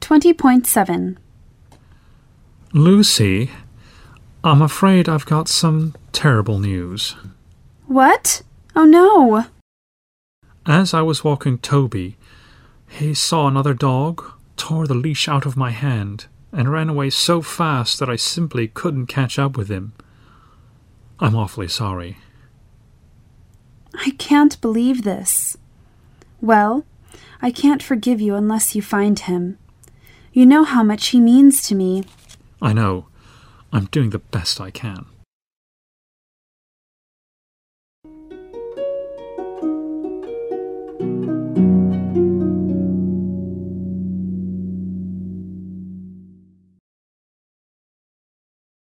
20.7. Lucy, I'm afraid I've got some terrible news. What? Oh no! As I was walking Toby, he saw another dog, tore the leash out of my hand, and ran away so fast that I simply couldn't catch up with him. I'm awfully sorry. I can't believe this. Well, I can't forgive you unless you find him. You know how much he means to me. I know. I'm doing the best I can.